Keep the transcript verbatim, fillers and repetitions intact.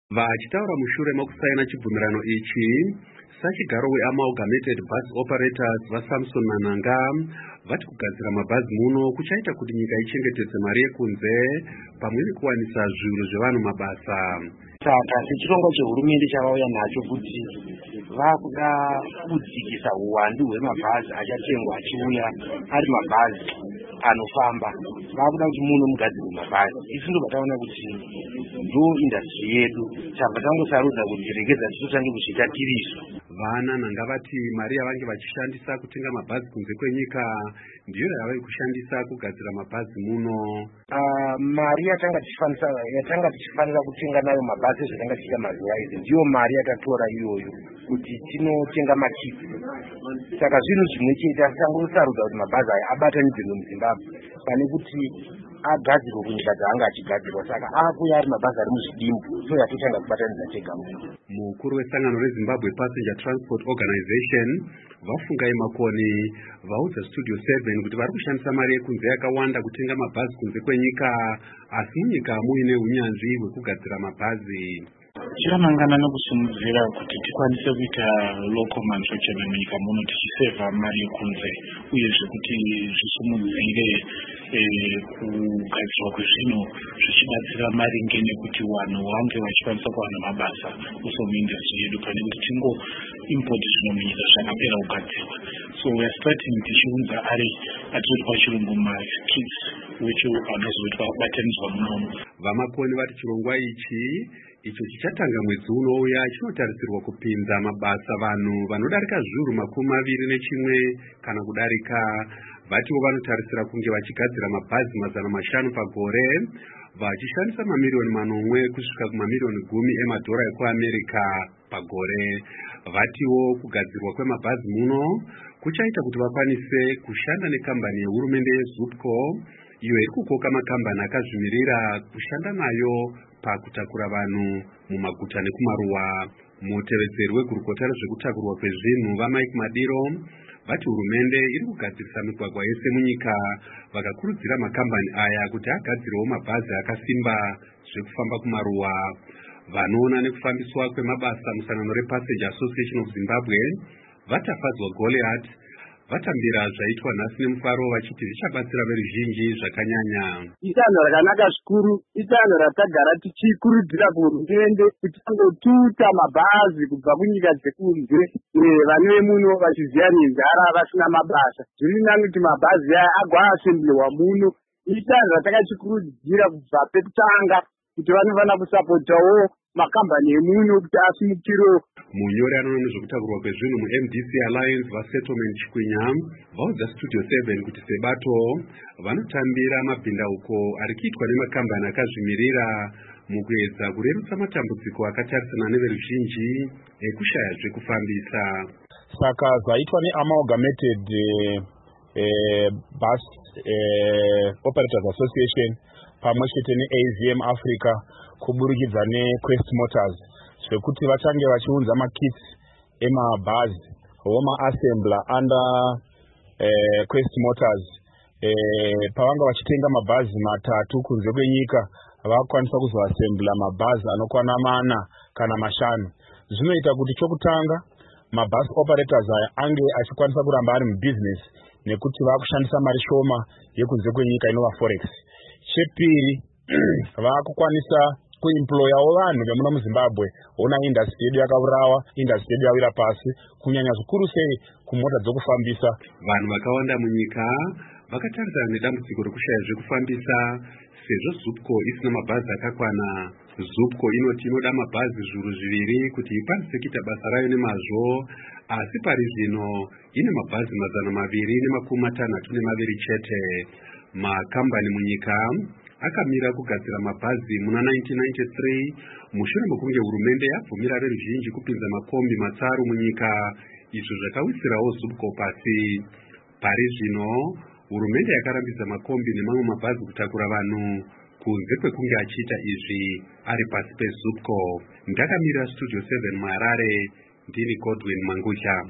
Vachitaura mushure mokusaina chibvumirano ichi, sachigaro weAmalgamated Bus Operators vaSamson Mananga vati kugadzira mabhazi muno kuchaita kuti nyika ichengetedze mari yekunze pamwe nekuwanisa zviuru zvevanhu mabasa. Saka sechirongo chehurumende chavauya nacho kuti vakuda kudzikisa uwandu hwemabhazi achatengwa achiuya ari mabhazi anofamba. Vakuda kuti muno mugadzirwe mabhazi. Isu ndo vataona kuti ndo industry yedu. Saka tangosarudza kuti regedza tizotange kuchiita tiriso. Vana nanga vati mari yavange vachishandisa kutenga mabhazi kunze kwenyika ndiyo yavari kushandisa kugadzira mabhazi muno. Uh, mari yatanga tichifanira yatanga tichifanira kutenga nayo mabhazi zvatanga tichiita mazuva izi ndiyo mari yatatora iyoyo kuti tinotenga makiti. Saka zvinhu zvimwe chete tangosarudza kuti mabhazi aya abatanidzirwe muZimbabwe pane kuti agadzirwe kunyika dzaanga achigadzirwa. Saka akuya ari mabhazi ari muzvidimbu so yatotanga kubatanidza tega. Mukuru wesangano reZimbabwe Passenger Transport Organization vafungai Makoni vaudza Studio seven kuti vari kushandisa mari yekunze yakawanda kutenga mabhazi kunze kwenyika, asi munyika muine unyanzvi hwekugadzira mabhazi. Chiramangana nokusimudzira kuti tikwanise kuita local manufacturing munyika muno tichiseva mari yekunze, uyezve kuti zvisumudzire kugadzirwa kwezvinhu zvichibatsira maringe nekuti vanhu vange vachikwanisa kuwana mabasa uso muindustry yedu, pane kuti tingo import zvinhu munyika zvakapera kugadzirwa. So we are starting tichiunza ari atiri pachirungu ma-kits which anozoitwa kubatanidzwa munomu. Vamakoni vari chirongwa ichi icho chichatanga mwedzi unouya chinotarisirwa kupinza mabasa vanhu vanodarika zviuru makumi maviri nechimwe kana kudarika. Vatiwo vanotarisira kunge vachigadzira mabhazi mazana mashanu pagore vachishandisa mamirioni manomwe kusvika kumamirioni gumi emadhora ekuAmerica pagore. Vatiwo kugadzirwa kwemabhazi muno kuchaita kuti vakwanise kushanda nekambani yehurumende yeZupco iyo iri kukoka makambani akazvimirira kushanda nayo pakutakura vanhu mumaguta nekumaruwa. Mutevedzeri wegurukota rezvekutakurwa kwezvinhu vaMike Madiro vati hurumende iri kugadzirisa migwagwa yese munyika, vakakurudzira makambani aya kuti agadzirewo mabhazi akasimba zvekufamba kumaruwa. Vanoona nekufambiswa kwemabasa musangano rePassenger Association of Zimbabwe vatafadzwa Goliath vatambira zvaitwa nhasi nemufaro vachiti zvichabatsira veruzhinji zvakanyanya. Itanho rakanaka zvikuru, itanho ratagara tichikurudzira kuhurumende kuti angotuta mabhazi kubva kunyika dzekunze vane muno vachiziya nenzara vasina mabasa. Zviri nani kuti mabhazi aya agoasemblerwa muno. Itanho ratakachikurudzira kubva pekutanga kuti vanofanira kusapotawo makambani emuno kuti asimukirewo. Munyori anoona nezvekutakurwa kwezvinhu muM D C Alliance vaSettlement Chikwinya vaudza Studio seven kuti sebato vanotambira mabhindauko ari kuitwa nemakambani akazvimirira mukuedza kurerutsa matambudziko akatarisana neveruzhinji ekushaya zvekufambisa. Saka zvaitwa neAmalgamated eh, Bus eh, Operators Association pamwe chete neA V M Africa kuburikidza neQuest Motors zvekuti vachange vachiunza makits emabhazi homa assembler under eh, Quest Motors eh, pavanga vachitenga mabhazi matatu kunze kwenyika vakwanisa kuzoassembler mabhazi anokwana mana kana mashanu. Zvinoita kuti chokutanga mabhazi operators aya ange achikwanisa kuramba ari mubusiness nekuti vakushandisa mari shoma yekunze kwenyika inova forex. Chepiri vakukwanisa kuemployawo vanhu vemuno muZimbabwe. Ona industry yedu yakaurawa, industry yedu yawira pasi, kunyanya zvikuru sei kumota dzokufambisa. Vanhu vakawanda munyika vakatarisana nedambudziko rekushaya zvekufambisa sezvo Zupco isina mabhazi akakwana. Zupco inoti inoda mabhazi zviuru zviviri kuti ikwanise kuita basa rayo nemazvo, asi pari zvino ine mabhazi mazana maviri nemakumi matanhatu nemaviri chete. Makambani munyika akamira kugadzira mabhazi muna nineteen ninety-three mushure mekunge hurumende yabvumira veruzhinji kupinza makombi matsaru munyika, izvo zvakawisirawo Zupco pasi. Pari zvino hurumende yakarambidza makombi nemamwe mabhazi kutakura vanhu kunze kwekunge achiita izvi ari pasi peZupco. Ndakamirira Studio seven muHarare, ndini Godwin Mangusha.